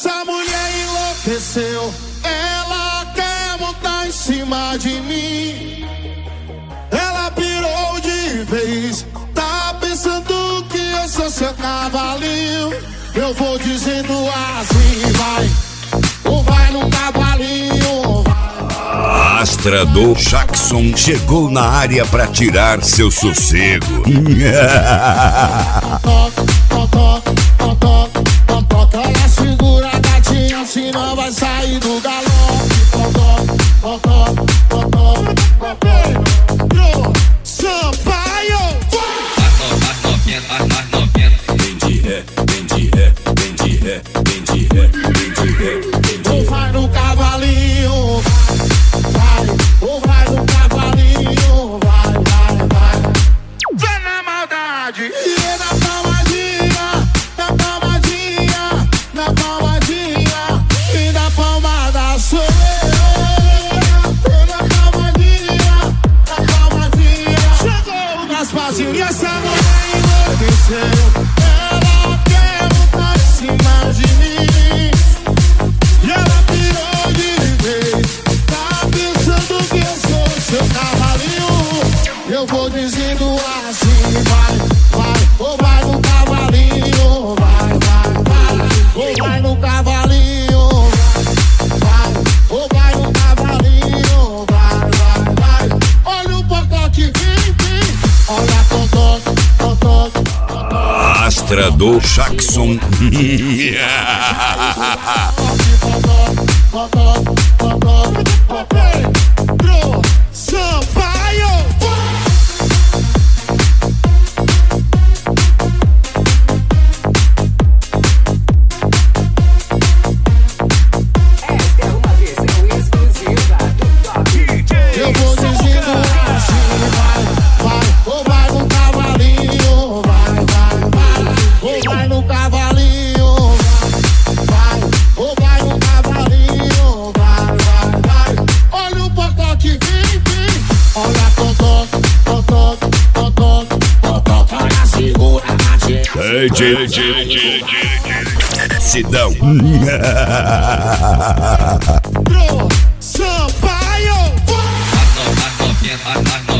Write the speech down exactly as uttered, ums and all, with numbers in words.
Essa mulher enlouqueceu, ela quer montar em cima de mim. Ela pirou de vez, tá pensando que eu sou seu cavalinho. Eu vou dizendo assim, vai, ou vai no cavalinho, vai. Astrador Jackson chegou na área pra tirar seu sossego. Ela segura a gatinha, senão vai sair do galope. Sampaio! As novinhas, as novinhas. Vem de ré, vem de ré, vem de ré, vem de ré, vem de ré, vem de Ou ré. vai no cavalinho, vai, ou vai no cavalinho, vai, vai, vai. Vai na maldade e na palmadinha, na palmadinha, na palmadinha e na palmada sou eu. Na palmadinha, na palmadinha. Chegou o Gasparzinho e essa mulher enlouqueceu. Ela quer montar em cima de mim. E ela pirou de vez, tá pensando que eu sou seu cavalinho. Eu vou dizendo assim, vai, vai, ou vai no cavalinho, vai, vai, vai. Ou vai no cavalinho, vai, vai, ou vai no cavalinho, vai, vai, vai. Olha o pacote, vem, vem. Olha totoque, totoque, totoque. Astrador Jackson. Sampaio! Esta é uma versão exclusiva do Top Eu vou dizendo assim, vai, vai, ou vai no cavalinho, vai, vai, vai. Ou vai no cavalinho, vai, vai, ou vai no cavalinho, vai, vai, vai. Olha o pacote, vem, vem. Olha totoque, totoque, totoque, totoque. Olha, segura a gente. D J, D J, D J, Sidão. Sampaio! As novinhas, as novinhas.